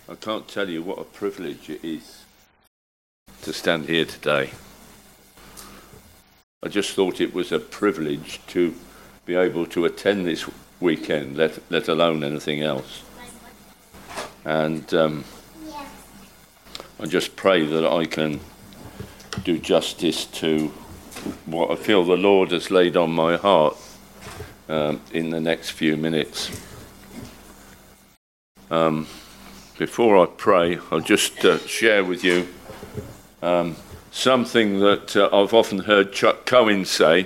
I can't tell you what a privilege it is to stand here today. I just thought it was a privilege to be able to attend this weekend, let alone anything else. And I just pray that I can do justice to what I feel the Lord has laid on my heart in the next few minutes. Before I pray, I'll just share with you something that I've often heard Chuck Cohen say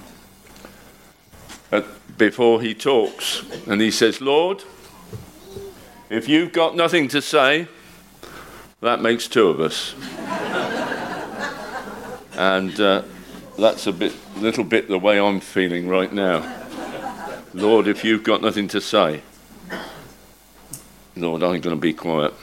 before he talks. And he says, "Lord, if you've got nothing to say, that makes two of us." And that's a little bit the way I'm feeling right now. Lord, if you've got nothing to say, Lord, I'm going to be quiet.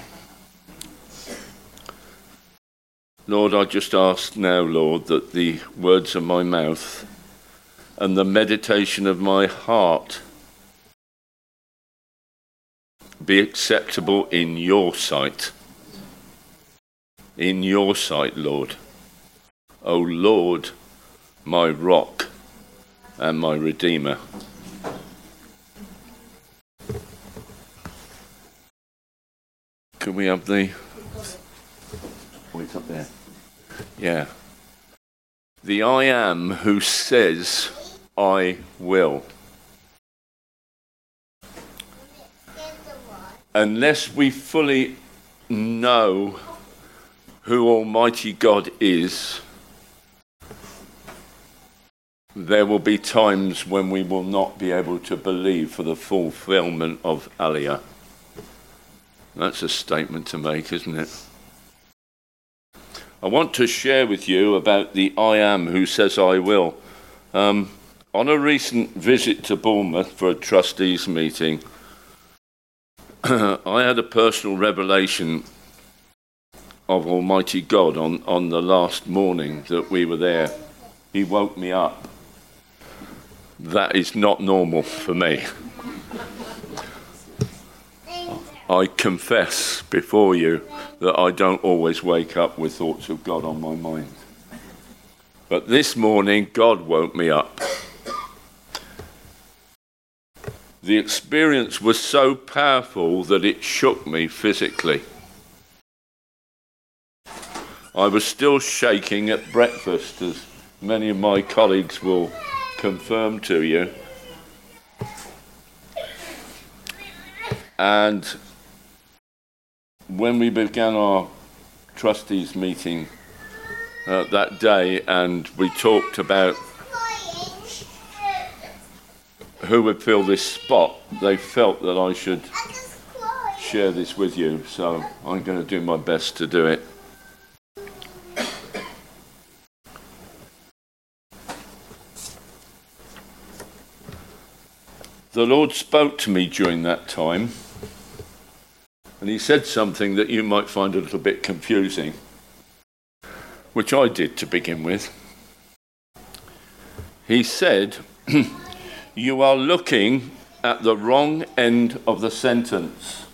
Lord, I just ask now, Lord, that the words of my mouth and the meditation of my heart be acceptable in your sight. In your sight, Lord. O Lord, my rock and my redeemer. Can we have the... Oh, it's up there. Yeah. The I am who says, I will. Unless we fully know who Almighty God is, there will be times when we will not be able to believe for the fulfillment of Aliyah. That's a statement to make, isn't it? I want to share with you about the I am who says I will. On a recent visit to Bournemouth for a trustees meeting, I had a personal revelation of Almighty God on the last morning that we were there. He woke me up. That is not normal for me. I confess before you that I don't always wake up with thoughts of God on my mind. But this morning, God woke me up. The experience was so powerful that it shook me physically. I was still shaking at breakfast, as many of my colleagues will confirm to you. And when we began our trustees meeting that day, and we talked about who would fill this spot, they felt that I should share this with you, so I'm going to do my best to do it. The Lord spoke to me during that time, and he said something that you might find a little bit confusing, which I did to begin with. He said, "You are looking at the wrong end of the sentence."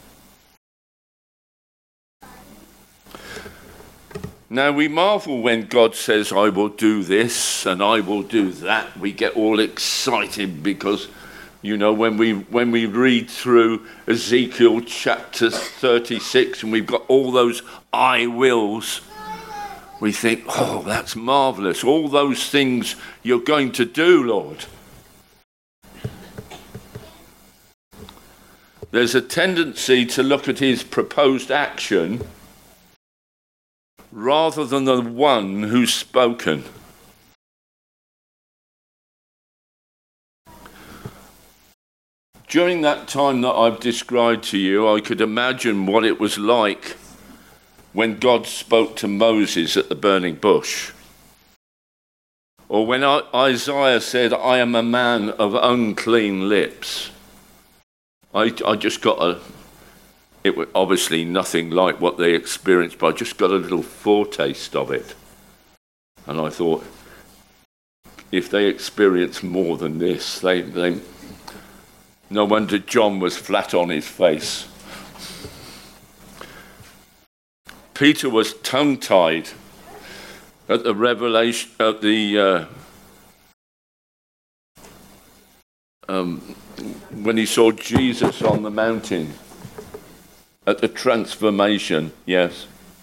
Now we marvel when God says, "I will do this and I will do that." We get all excited because, you know, when we read through Ezekiel chapter 36 and we've got all those I wills, we think, oh, that's marvellous. All those things you're going to do, Lord. There's a tendency to look at his proposed action rather than the one who's spoken. During that time that I've described to you, I could imagine what it was like when God spoke to Moses at the burning bush. Or when Isaiah said, "I am a man of unclean lips." I just got it was obviously nothing like what they experienced, but I just got a little foretaste of it. And I thought, if they experience more than this, no wonder John was flat on his face. Peter was tongue-tied at the revelation, at the when he saw Jesus on the mountain, at the transformation. Yes,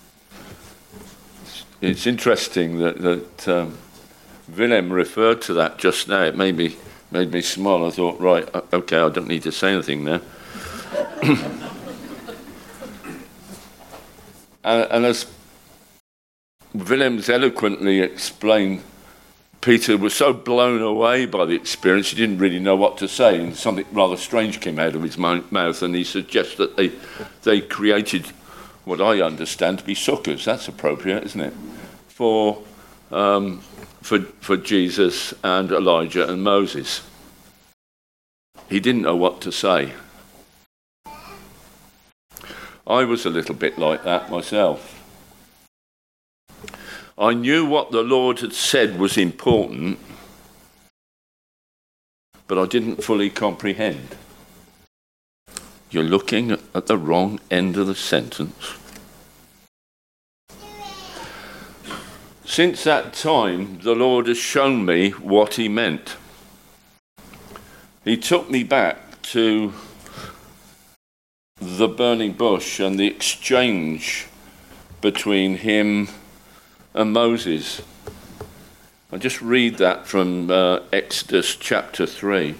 it's interesting that Willem referred to that just now. It made me smile. I thought, right, okay, I don't need to say anything now. And as Willem's eloquently explained, Peter was so blown away by the experience, he didn't really know what to say, and something rather strange came out of his mouth, and he suggests that they created what I understand to be sukkahs. That's appropriate, isn't it? For Jesus and Elijah and Moses. He didn't know what to say. I was a little bit like that myself. I knew what the Lord had said was important, but I didn't fully comprehend. You're looking at the wrong end of the sentence. Since that time, the Lord has shown me what he meant. He took me back to the burning bush and the exchange between him and Moses. I'll just read that from Exodus chapter 3.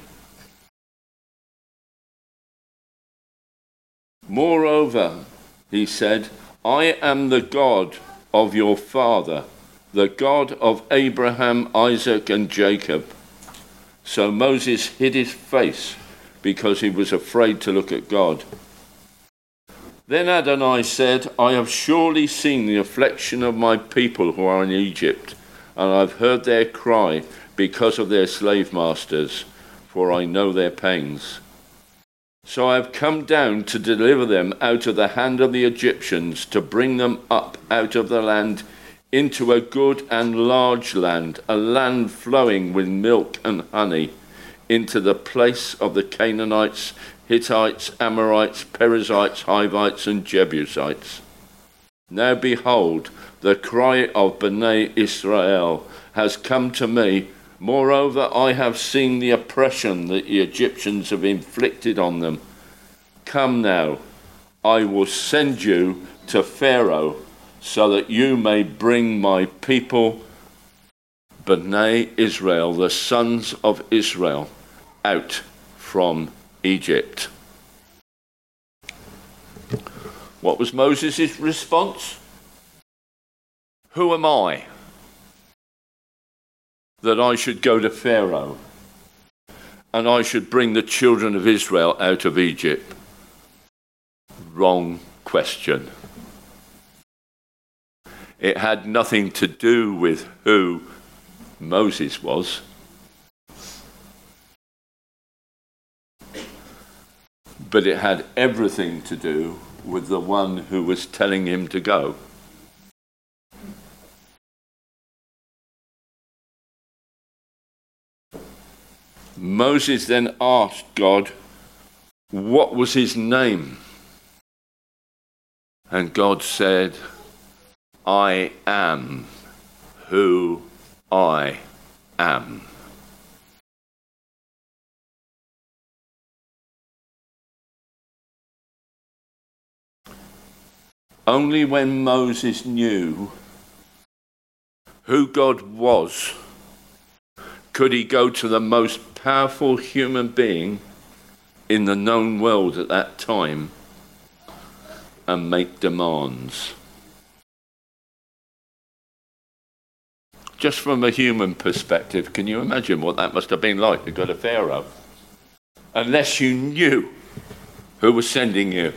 Moreover, he said, I am the God of your father, the God of Abraham, Isaac, and Jacob. So Moses hid his face because he was afraid to look at God. Then Adonai said, I have surely seen the affliction of my people who are in Egypt, and I've heard their cry because of their slave masters, for I know their pains. So I have come down to deliver them out of the hand of the Egyptians, to bring them up out of the land into a good and large land, a land flowing with milk and honey, into the place of the Canaanites, Hittites, Amorites, Perizzites, Hivites, and Jebusites. Now behold, the cry of Bnei Israel has come to me. Moreover, I have seen the oppression that the Egyptians have inflicted on them. Come now, I will send you to Pharaoh, so that you may bring my people, Bnei Israel, the sons of Israel, out from Egypt. What was Moses' response? Who am I that I should go to Pharaoh and I should bring the children of Israel out of Egypt? Wrong question. It had nothing to do with who Moses was. But it had everything to do with the one who was telling him to go. Moses then asked God, what was his name? And God said, I am who I am. Only when Moses knew who God was could he go to the most powerful human being in the known world at that time and make demands. Just from a human perspective, can you imagine what that must have been like to go to Pharaoh? Unless you knew who was sending you.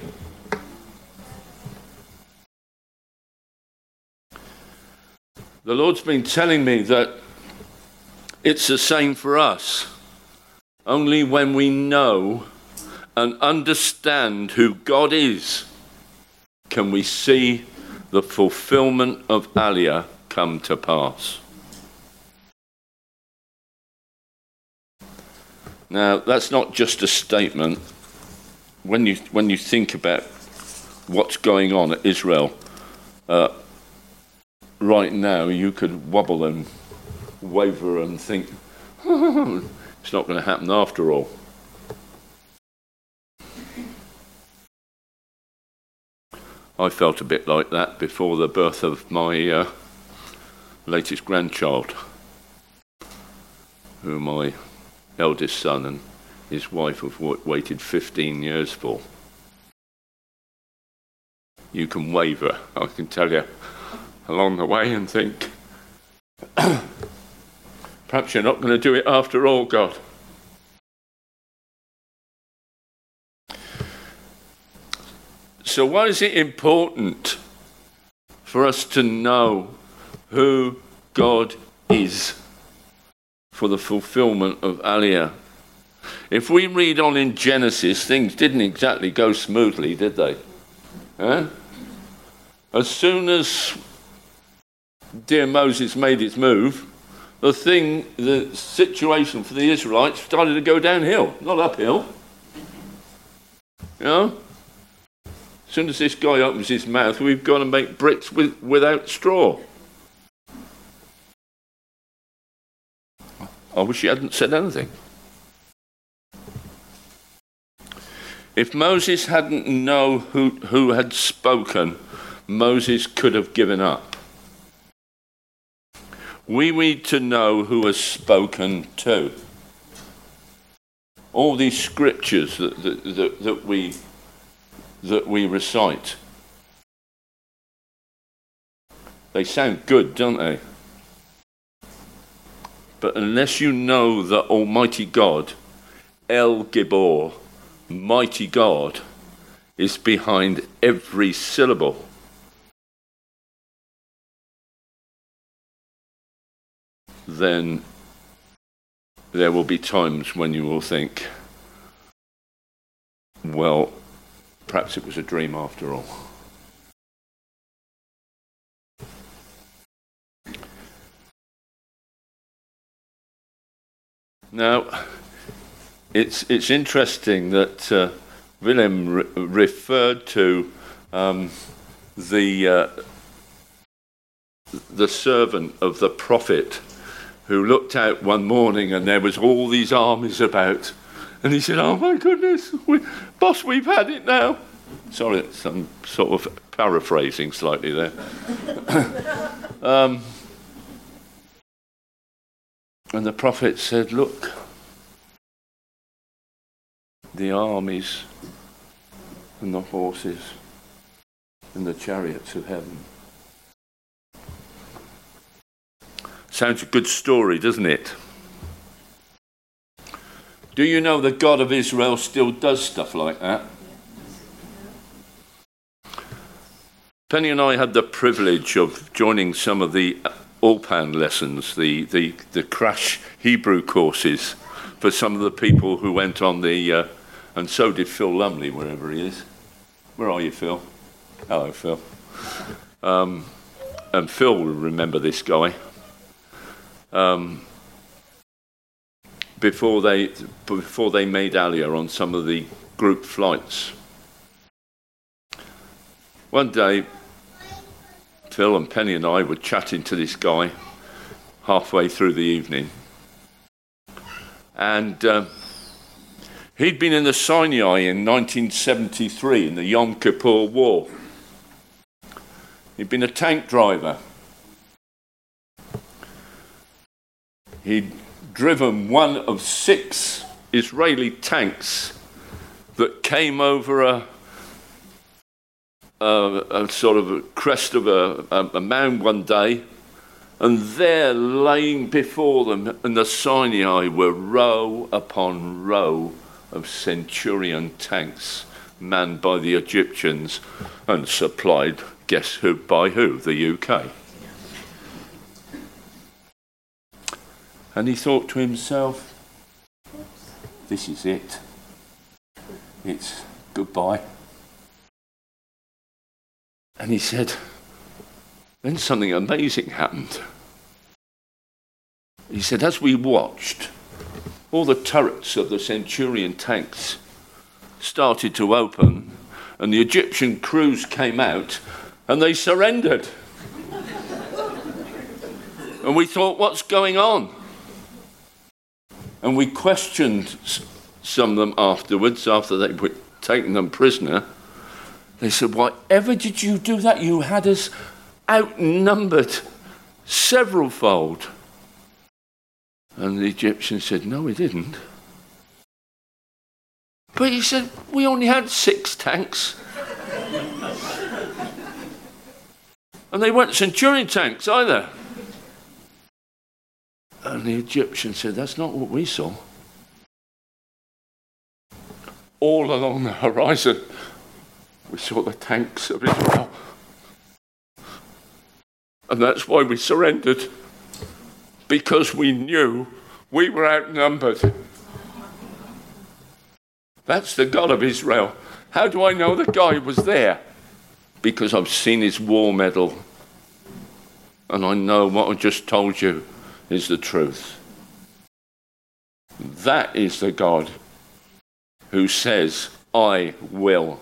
The Lord's been telling me that it's the same for us. Only when we know and understand who God is can we see the fulfillment of Aliyah come to pass. Now, that's not just a statement. When you think about what's going on at Israel, right now you could wobble and waver and think, it's not going to happen after all. I felt a bit like that before the birth of my latest grandchild, who my eldest son and his wife have waited 15 years for. You can waver, I can tell you, along the way and think, perhaps you're not going to do it after all, God. So why is it important for us to know who God is for the fulfillment of Aliyah? If we read on in Genesis, things didn't exactly go smoothly, did they? As soon as dear Moses made his move, the situation for the Israelites started to go downhill, not uphill. You know? As soon as this guy opens his mouth, we've got to make bricks without straw. I wish he hadn't said anything. If Moses hadn't known who had spoken, Moses could have given up. We need to know who has spoken too. All these scriptures that we recite, they sound good, don't they? But unless you know that Almighty God, El Gibor, mighty God, is behind every syllable, then there will be times when you will think, well, perhaps it was a dream after all. Now, it's interesting that Willem referred to the servant of the prophet who looked out one morning and there was all these armies about. And he said, oh my goodness, boss, we've had it now. Sorry, I'm sort of paraphrasing slightly there. And the prophet said, look, the armies and the horses and the chariots of heaven. Sounds a good story, doesn't it? Do you know the God of Israel still does stuff like that? Penny and I had the privilege of joining some of the Ulpan lessons, the crash Hebrew courses for some of the people who went on the, and so did Phil Lumley, wherever he is. Where are you, Phil? Hello, Phil. And Phil will remember this guy. Before they made Aliyah on some of the group flights. One day, Phil and Penny and I were chatting to this guy halfway through the evening. And he'd been in the Sinai in 1973 in the Yom Kippur War. He'd been a tank driver. He'd driven one of 6 Israeli tanks that came over a sort of a crest of a mound one day, and there laying before them in the Sinai were row upon row of Centurion tanks manned by the Egyptians and supplied, guess who, by who? The UK. And he thought to himself, this is it. It's goodbye. And he said, then something amazing happened. He said, as we watched, all the turrets of the Centurion tanks started to open, and the Egyptian crews came out, And they surrendered. And we thought, what's going on? And we questioned some of them afterwards, after they were taking them prisoner. They said, whatever did you do that? You had us outnumbered several-fold. And the Egyptian said, no, we didn't. But he said, we only had 6 tanks. And they weren't Centurion tanks either. And the Egyptian said, that's not what we saw. All along the horizon, we saw the tanks of Israel. And that's why we surrendered. Because we knew we were outnumbered. That's the God of Israel. How do I know the guy was there? Because I've seen his war medal. And I know what I just told you is the truth. That is the God who says, I will.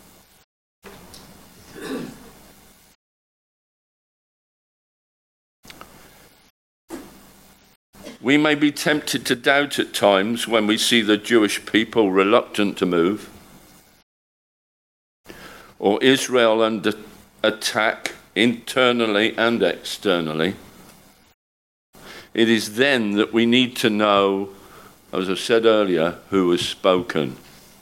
We may be tempted to doubt at times when we see the Jewish people reluctant to move, or Israel under attack internally and externally. It is then that we need to know, as I said earlier, who has spoken.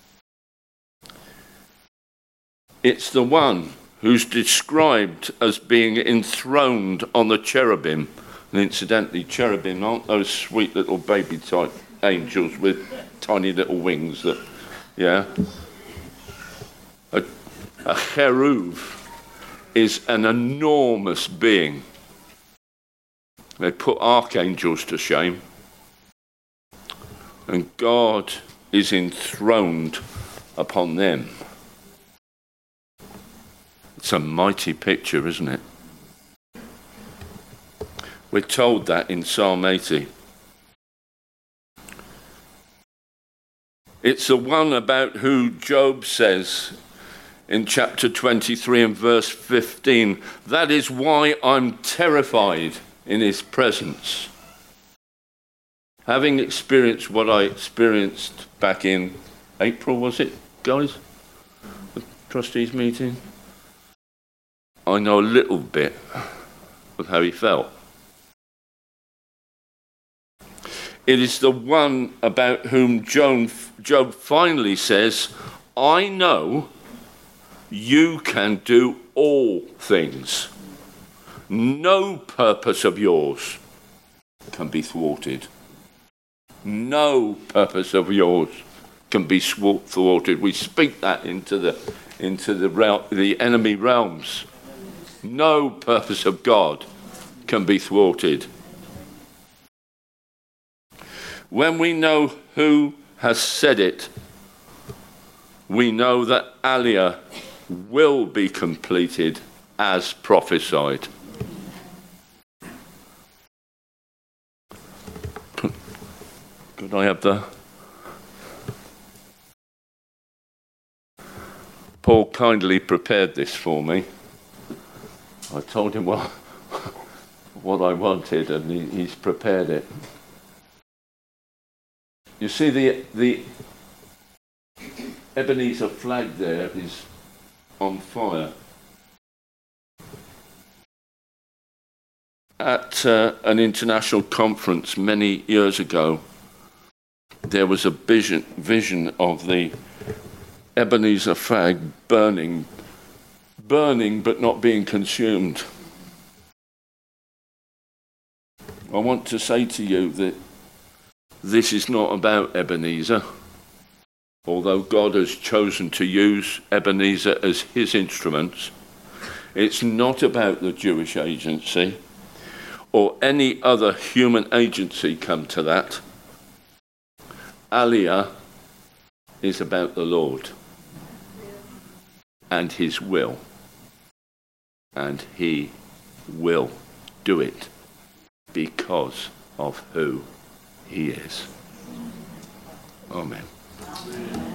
It's the one who's described as being enthroned on the cherubim. And incidentally, cherubim aren't those sweet little baby type angels with tiny little wings that, yeah. A cherub is an enormous being. They put archangels to shame. And God is enthroned upon them. It's a mighty picture, isn't it? We're told that in Psalm 80. It's the one about who Job says in chapter 23 and verse 15, that is why I'm terrified in his presence. Having experienced what I experienced back in April, was it, guys? The trustees meeting? I know a little bit of how he felt. It is the one about whom Job finally says, I know you can do all things. No purpose of yours can be thwarted. No purpose of yours can be thwarted. We speak that into the enemy realms. No purpose of God can be thwarted. When we know who has said it, we know that Aliyah will be completed as prophesied. Could I have the... Paul kindly prepared this for me. I told him what I wanted, and he's prepared it. You see the Ebenezer flag there is on fire. At an international conference many years ago, there was a vision of the Ebenezer flag burning but not being consumed. I want to say to you that this is not about Ebenezer, although God has chosen to use Ebenezer as his instruments. It's not about the Jewish agency or any other human agency, come to that. Aliyah is about the Lord and his will, and he will do it because of who he is. Amen.